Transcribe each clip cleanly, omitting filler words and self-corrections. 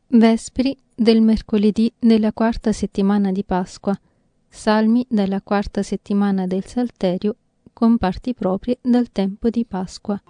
Vespri del mercoledì della quarta settimana di Pasqua. Salmi dalla quarta settimana del Salterio, con parti proprie dal tempo di Pasqua.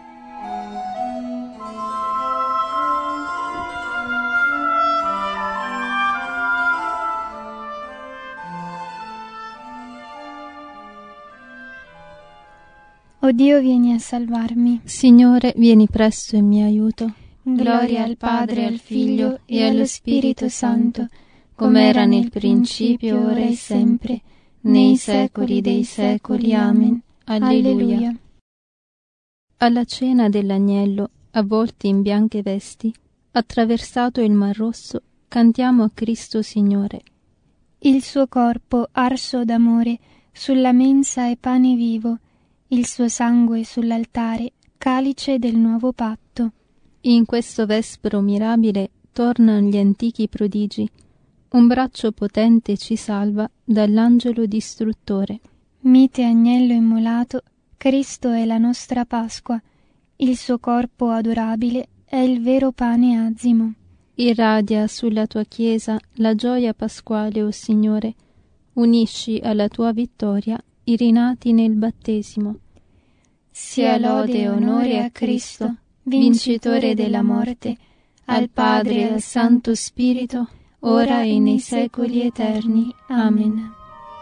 O Dio, vieni a salvarmi. Signore, vieni presto in mio aiuto. Gloria al Padre, al Figlio e allo Spirito Santo, come era nel principio, ora e sempre, nei secoli dei secoli. Amen. Alleluia. Alla cena dell'agnello, avvolti in bianche vesti, attraversato il Mar Rosso, cantiamo a Cristo Signore. Il suo corpo arso d'amore sulla mensa è pane vivo, il suo sangue sull'altare, calice del nuovo patto. In questo vespro mirabile tornano gli antichi prodigi. Un braccio potente ci salva dall'angelo distruttore. Mite agnello immolato, Cristo è la nostra Pasqua. Il suo corpo adorabile è il vero pane azimo. Irradia sulla tua Chiesa la gioia pasquale, o Signore. Unisci alla tua vittoria i rinati nel battesimo. Sia lode e onore a Cristo, vincitore della morte, al Padre e al Santo Spirito, ora e nei secoli eterni. Amen.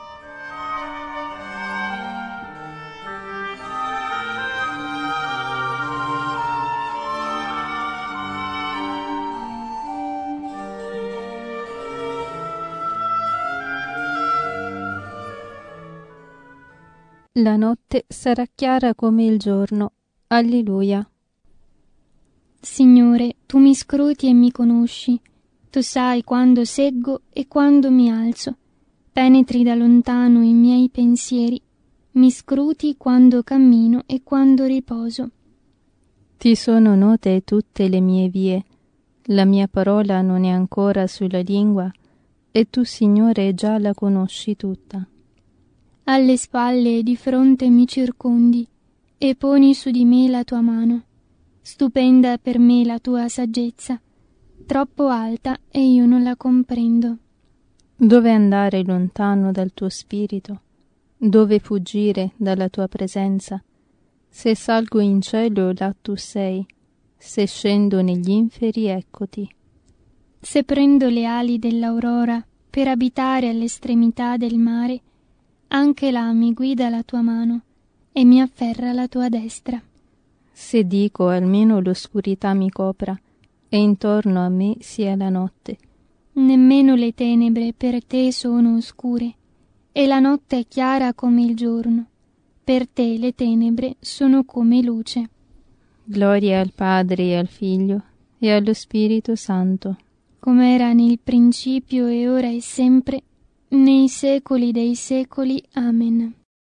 La notte sarà chiara come il giorno. Alleluia. Signore, tu mi scruti e mi conosci. Tu sai quando seggo e quando mi alzo. Penetri da lontano i miei pensieri. Mi scruti quando cammino e quando riposo. Ti sono note tutte le mie vie. La mia parola non è ancora sulla lingua, e tu, Signore, già la conosci tutta. Alle spalle e di fronte mi circondi, e poni su di me la tua mano. Stupenda per me la tua saggezza, troppo alta e io non la comprendo. Dove andare lontano dal tuo spirito? Dove fuggire dalla tua presenza? Se salgo in cielo, là tu sei. Se scendo negli inferi, eccoti. Se prendo le ali dell'aurora per abitare all'estremità del mare, anche là mi guida la tua mano e mi afferra la tua destra. Se dico almeno l'oscurità mi copra e intorno a me sia la notte. Nemmeno le tenebre per te sono oscure e la notte è chiara come il giorno. Per te le tenebre sono come luce. Gloria al Padre e al Figlio e allo Spirito Santo, come era nel principio e ora e sempre, nei secoli dei secoli. Amen.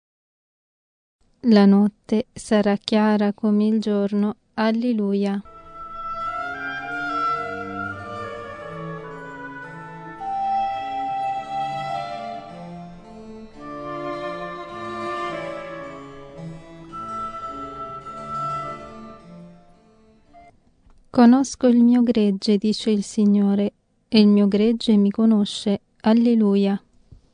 La notte sarà chiara come il giorno. Alleluia. Conosco il mio gregge, dice il Signore, e il mio gregge mi conosce. Alleluia.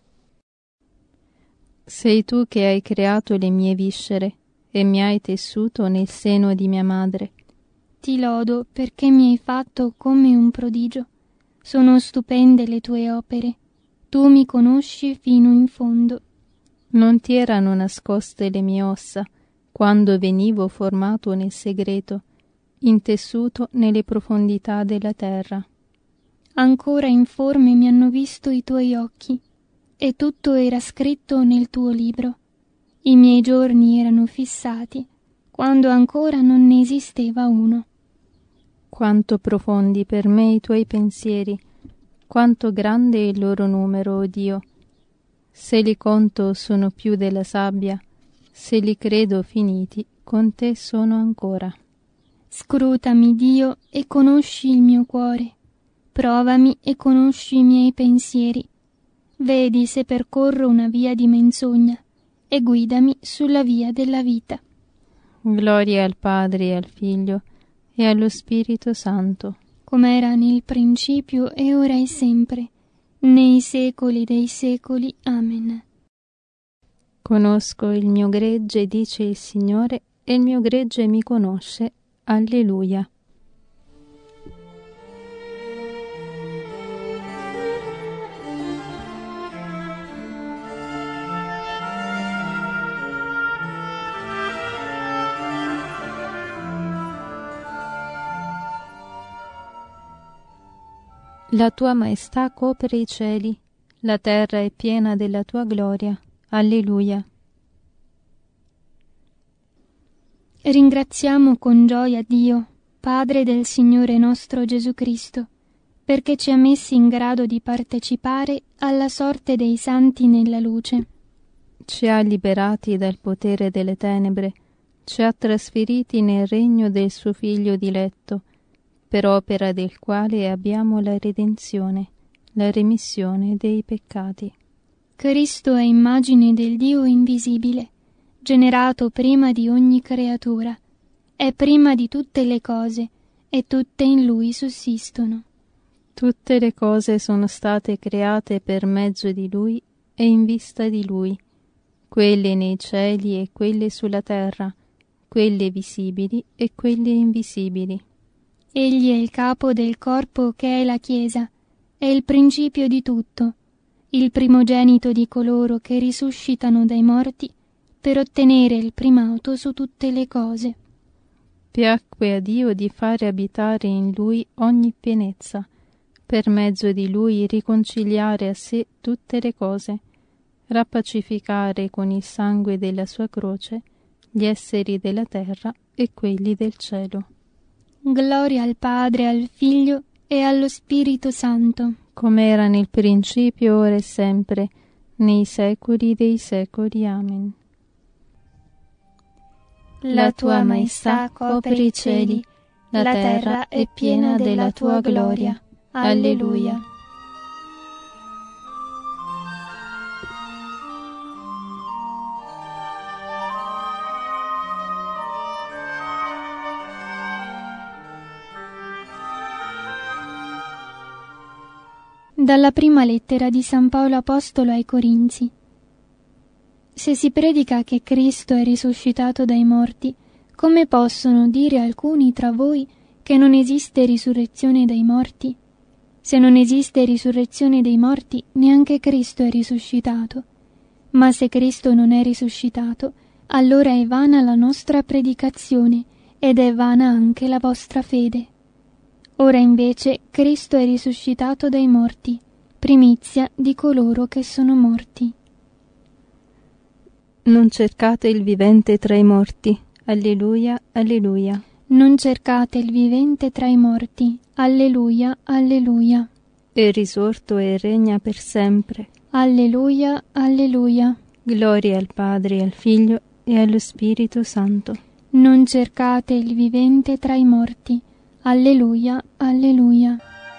Sei tu che hai creato le mie viscere e mi hai tessuto nel seno di mia madre. Ti lodo perché mi hai fatto come un prodigio. Sono stupende le tue opere. Tu mi conosci fino in fondo. Non ti erano nascoste le mie ossa quando venivo formato nel segreto, intessuto nelle profondità della terra. Ancora informe mi hanno visto i tuoi occhi, e tutto era scritto nel tuo libro. I miei giorni erano fissati, quando ancora non ne esisteva uno. Quanto profondi per me i tuoi pensieri, quanto grande è il loro numero, o Dio. Se li conto sono più della sabbia, se li credo finiti, con te sono ancora. Scrutami, Dio, e conosci il mio cuore. Provami e conosci i miei pensieri. Vedi se percorro una via di menzogna e guidami sulla via della vita. Gloria al Padre e al Figlio e allo Spirito Santo, come era nel principio e ora e sempre, nei secoli dei secoli. Amen. Conosco il mio gregge, dice il Signore, e il mio gregge mi conosce. Alleluia. La tua maestà copre i cieli, la terra è piena della tua gloria. Alleluia. Ringraziamo con gioia Dio, Padre del Signore nostro Gesù Cristo, perché ci ha messi in grado di partecipare alla sorte dei santi nella luce. Ci ha liberati dal potere delle tenebre, ci ha trasferiti nel regno del suo Figlio diletto, per opera del quale abbiamo la redenzione, la remissione dei peccati. Cristo è immagine del Dio invisibile, generato prima di ogni creatura, è prima di tutte le cose, e tutte in Lui sussistono. Tutte le cose sono state create per mezzo di Lui e in vista di Lui, quelle nei cieli e quelle sulla terra, quelle visibili e quelle invisibili. Egli è il capo del corpo che è la Chiesa, è il principio di tutto, il primogenito di coloro che risuscitano dai morti per ottenere il primato su tutte le cose. Piacque a Dio di fare abitare in Lui ogni pienezza, per mezzo di Lui riconciliare a sé tutte le cose, rappacificare con il sangue della sua croce gli esseri della terra e quelli del cielo. Gloria al Padre, al Figlio e allo Spirito Santo, come era nel principio, ora e sempre, nei secoli dei secoli. Amen. La tua maestà copre i cieli, la terra è piena della tua gloria. Alleluia. Dalla prima lettera di San Paolo Apostolo ai Corinzi. Se si predica che Cristo è risuscitato dai morti, come possono dire alcuni tra voi che non esiste risurrezione dai morti? Se non esiste risurrezione dei morti, neanche Cristo è risuscitato. Ma se Cristo non è risuscitato, allora è vana la nostra predicazione ed è vana anche la vostra fede. Ora invece Cristo è risuscitato dai morti, primizia di coloro che sono morti. Non cercate il vivente tra i morti. Alleluia, alleluia. Non cercate il vivente tra i morti. Alleluia, alleluia. È risorto e regna per sempre. Alleluia, alleluia. Gloria al Padre, al Figlio e allo Spirito Santo. Non cercate il vivente tra i morti. Alleluia, alleluia.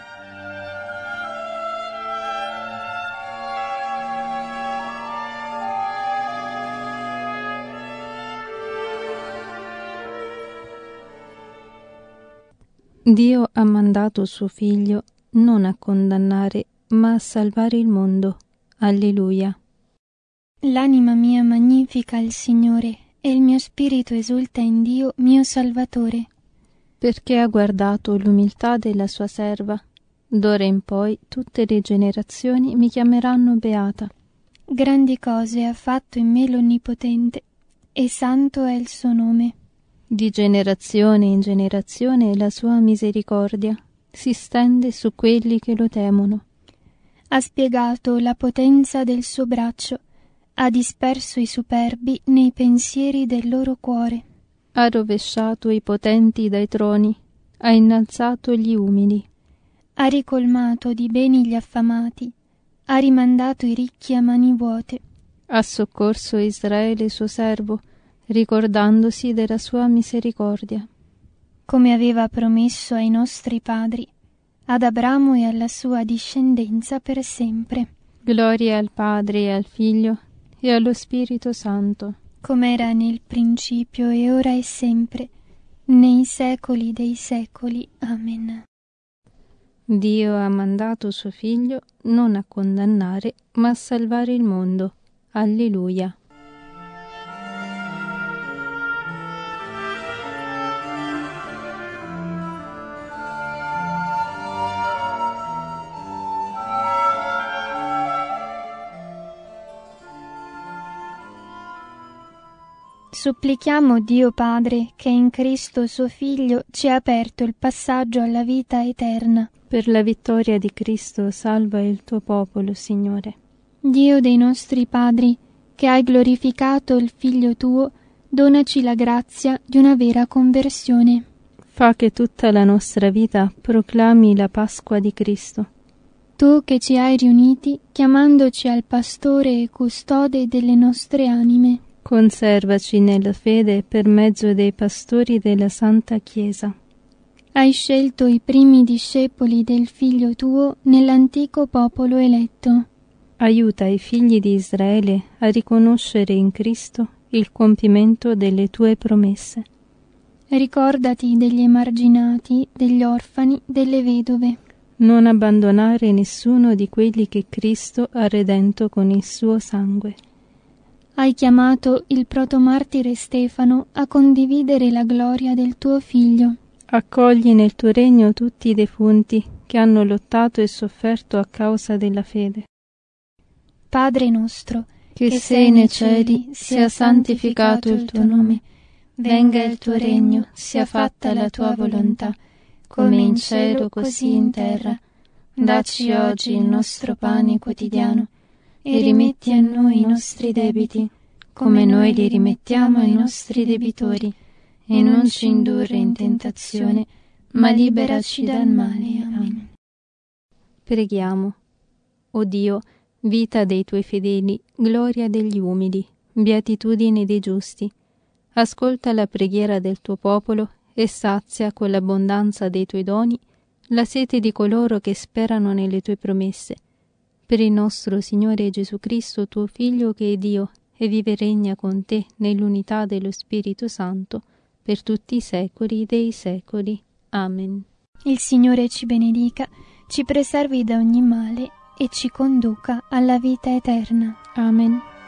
Dio ha mandato suo Figlio non a condannare, ma a salvare il mondo. Alleluia. L'anima mia magnifica il Signore, e il mio spirito esulta in Dio mio Salvatore, perché ha guardato l'umiltà della sua serva. D'ora in poi tutte le generazioni mi chiameranno beata. Grandi cose ha fatto in me l'Onnipotente, e santo è il suo nome. Di generazione in generazione la sua misericordia si stende su quelli che lo temono. Ha spiegato la potenza del suo braccio, ha disperso i superbi nei pensieri del loro cuore. Ha rovesciato i potenti dai troni, ha innalzato gli umili. Ha ricolmato di beni gli affamati, ha rimandato i ricchi a mani vuote. Ha soccorso Israele suo servo, ricordandosi della sua misericordia. Come aveva promesso ai nostri padri, ad Abramo e alla sua discendenza per sempre. Gloria al Padre e al Figlio e allo Spirito Santo, come era nel principio e ora e sempre, nei secoli dei secoli. Amen. Dio ha mandato suo Figlio non a condannare, ma a salvare il mondo. Alleluia. Supplichiamo Dio Padre che in Cristo suo Figlio ci ha aperto il passaggio alla vita eterna. Per la vittoria di Cristo salva il tuo popolo, Signore. Dio dei nostri padri, che hai glorificato il Figlio tuo, donaci la grazia di una vera conversione. Fa che tutta la nostra vita proclami la Pasqua di Cristo. Tu che ci hai riuniti, chiamandoci al pastore e custode delle nostre anime, conservaci nella fede per mezzo dei pastori della Santa Chiesa. Hai scelto i primi discepoli del Figlio tuo nell'antico popolo eletto. Aiuta i figli di Israele a riconoscere in Cristo il compimento delle tue promesse. Ricordati degli emarginati, degli orfani, delle vedove. Non abbandonare nessuno di quelli che Cristo ha redento con il suo sangue. Hai chiamato il protomartire Stefano a condividere la gloria del tuo Figlio. Accogli nel tuo regno tutti i defunti che hanno lottato e sofferto a causa della fede. Padre nostro, che sei nei cieli, sia santificato il tuo nome. Venga il tuo regno, sia fatta la tua volontà, come in cielo così in terra. Dacci oggi il nostro pane quotidiano e rimetti a noi i nostri debiti, come noi li rimettiamo ai nostri debitori, e non ci indurre in tentazione, ma liberaci dal male. Amen. Preghiamo. O Dio, vita dei tuoi fedeli, gloria degli umili, beatitudine dei giusti, ascolta la preghiera del tuo popolo e sazia con l'abbondanza dei tuoi doni la sete di coloro che sperano nelle tue promesse. Per il nostro Signore Gesù Cristo, tuo Figlio, che è Dio e vive e regna con te nell'unità dello Spirito Santo, per tutti i secoli dei secoli. Amen. Il Signore ci benedica, ci preservi da ogni male e ci conduca alla vita eterna. Amen.